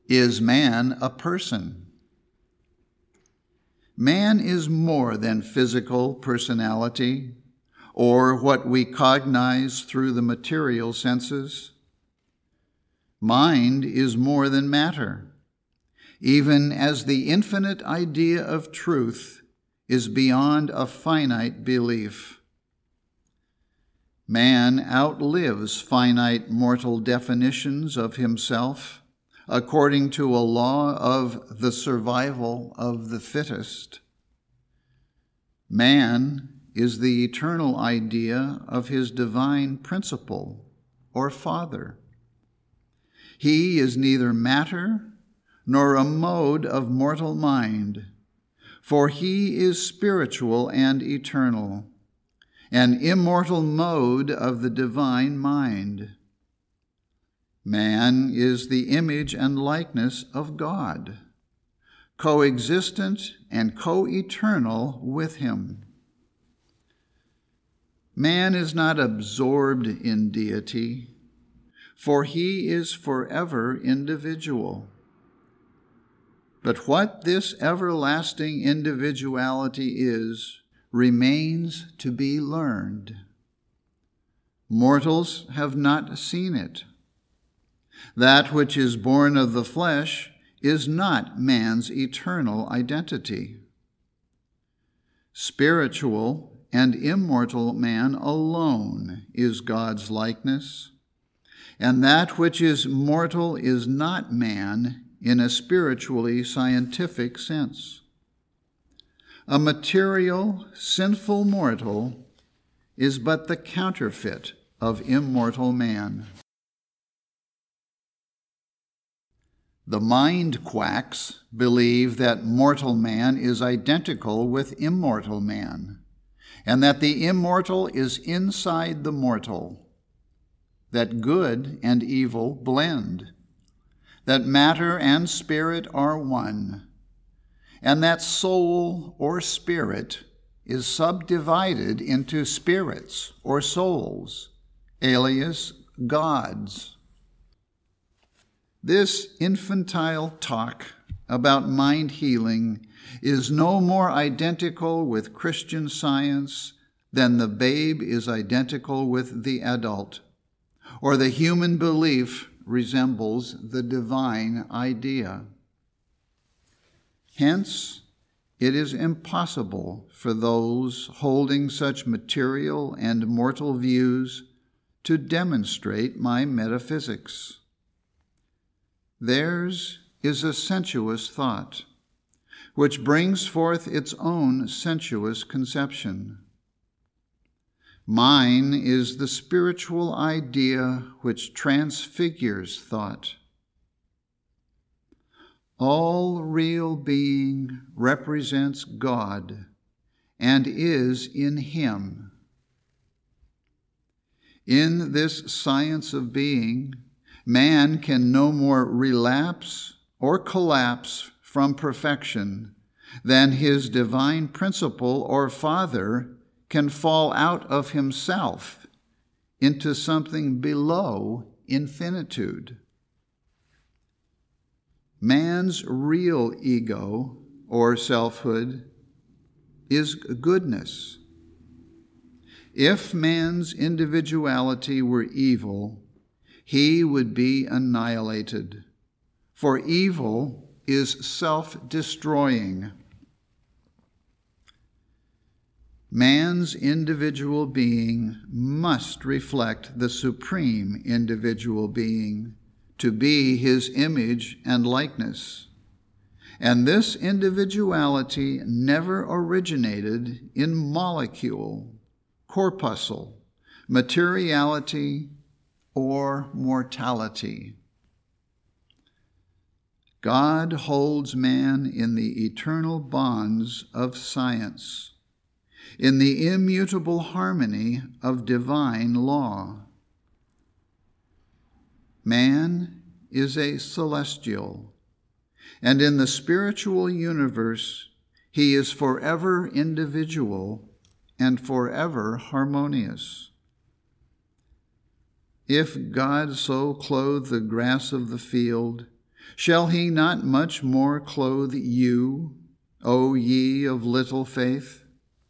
Is man a person? Man is more than physical personality or what we cognize through the material senses. Mind is more than matter, even as the infinite idea of truth is beyond a finite belief. Man outlives finite mortal definitions of himself according to a law of the survival of the fittest. Man is the eternal idea of his divine principle or Father. He is neither matter nor a mode of mortal mind, for he is spiritual and eternal, an immortal mode of the divine mind. Man is the image and likeness of God, coexistent and co-eternal with him. Man is not absorbed in deity, for he is forever individual. But what this everlasting individuality is remains to be learned. Mortals have not seen it. That which is born of the flesh is not man's eternal identity. Spiritual and immortal man alone is God's likeness, and that which is mortal is not man in a spiritually scientific sense. A material, sinful mortal is but the counterfeit of immortal man. The mind quacks believe that mortal man is identical with immortal man, and that the immortal is inside the mortal, that good and evil blend, that matter and spirit are one, and that soul or spirit is subdivided into spirits or souls, alias gods. This infantile talk about mind healing is no more identical with Christian science than the babe is identical with the adult, or the human belief resembles the divine idea. Hence, it is impossible for those holding such material and mortal views to demonstrate my metaphysics. Theirs is a sensuous thought, which brings forth its own sensuous conception. Mine is the spiritual idea which transfigures thought. All real being represents God and is in Him. In this science of being, man can no more relapse or collapse from perfection than his divine principle or Father can fall out of himself into something below infinitude. Man's real ego or selfhood is goodness. If man's individuality were evil, he would be annihilated, for evil is self-destroying. Man's individual being must reflect the supreme individual being to be his image and likeness. And this individuality never originated in molecule, corpuscle, materiality, or mortality. God holds man in the eternal bonds of science, in the immutable harmony of divine law. Man is a celestial, and in the spiritual universe, he is forever individual and forever harmonious. If God so clothed the grass of the field, Shall he not much more clothe you, O ye of little faith?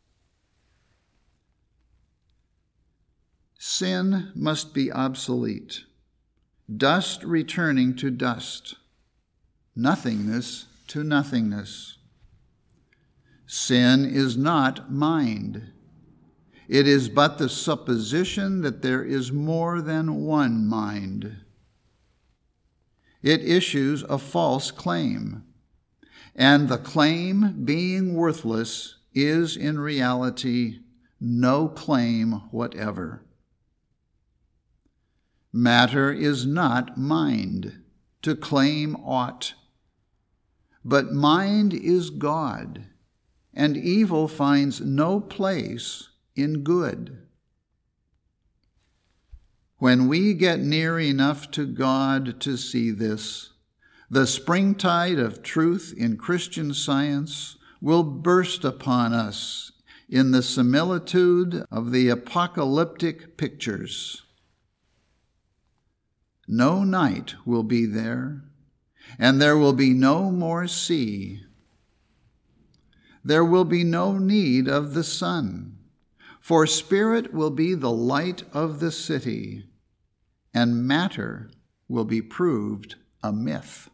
Sin must be obsolete, dust returning to dust, nothingness to nothingness. Sin is not mind. It is but the supposition that there is more than one mind. It issues a false claim, and the claim, being worthless, is in reality no claim whatever. Matter is not mind, to claim aught, but mind is God, and evil finds no place in good. When we get near enough to God to see this, the springtide of truth in Christian Science will burst upon us in the similitude of the apocalyptic pictures. No night will be there, and there will be no more sea. There will be no need of the sun, for spirit will be the light of the city, and matter will be proved a myth.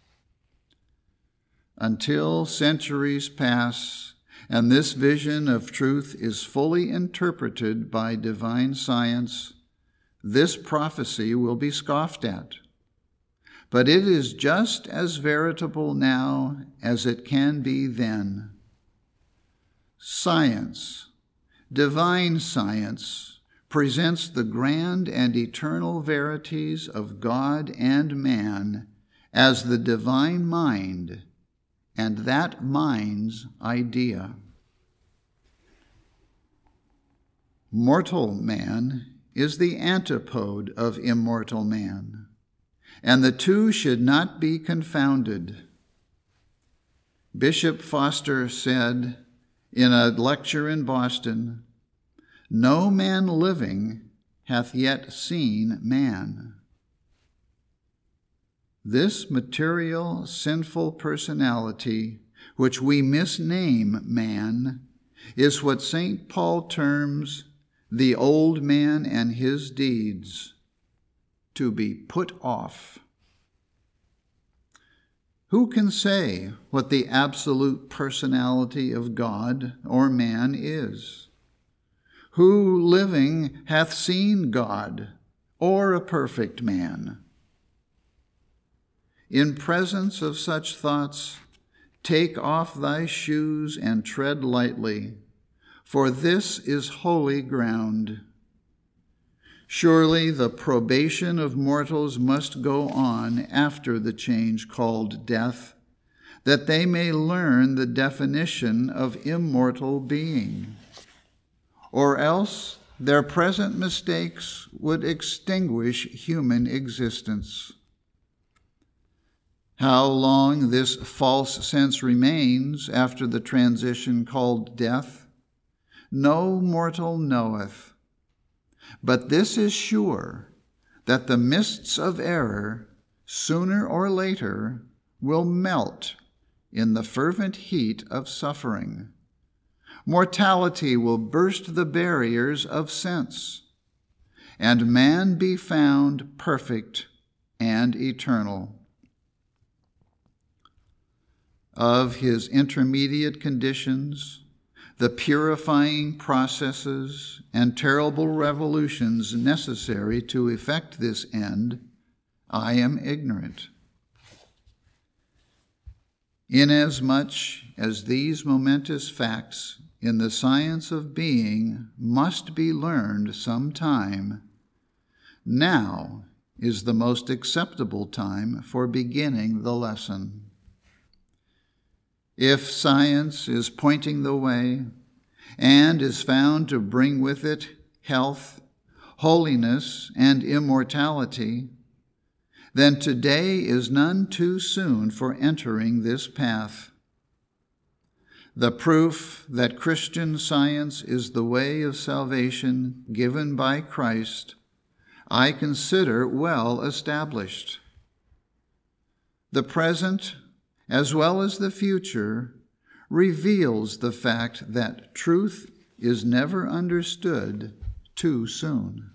Until centuries pass and this vision of truth is fully interpreted by divine science, this prophecy will be scoffed at. But it is just as veritable now as it can be then. Science, divine science, presents the grand and eternal verities of God and man as the divine mind, and that mind's idea. Mortal man is the antipode of immortal man, and the two should not be confounded. Bishop Foster said in a lecture in Boston, "No man living hath yet seen man." This material, sinful personality, which we misname man, is what St. Paul terms the old man and his deeds, to be put off. Who can say what the absolute personality of God or man is? Who living hath seen God or a perfect man? In presence of such thoughts, take off thy shoes and tread lightly, for this is holy ground. Surely the probation of mortals must go on after the change called death, that they may learn the definition of immortal being. Or else their present mistakes would extinguish human existence. How long this false sense remains after the transition called death, no mortal knoweth. But this is sure, that the mists of error, sooner or later, will melt in the fervent heat of suffering. Mortality will burst the barriers of sense, and man be found perfect and eternal. Of his intermediate conditions, the purifying processes and terrible revolutions necessary to effect this end, I am ignorant. Inasmuch as these momentous facts in the science of being must be learned some time, now is the most acceptable time for beginning the lesson. If science is pointing the way and is found to bring with it health, holiness, and immortality, then today is none too soon for entering this path. The proof that Christian Science is the way of salvation given by Christ, I consider well established. The present, as well as the future, reveals the fact that truth is never understood too soon.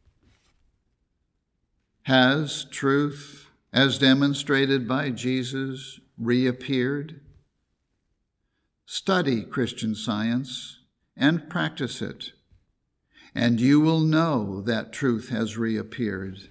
Has truth, as demonstrated by Jesus, reappeared? Study Christian Science and practice it, and you will know that truth has reappeared.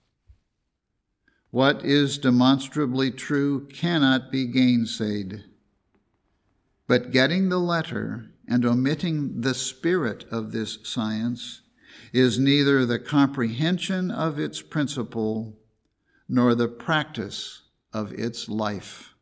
What is demonstrably true cannot be gainsaid, but getting the letter and omitting the spirit of this science is neither the comprehension of its principle nor the practice of its life.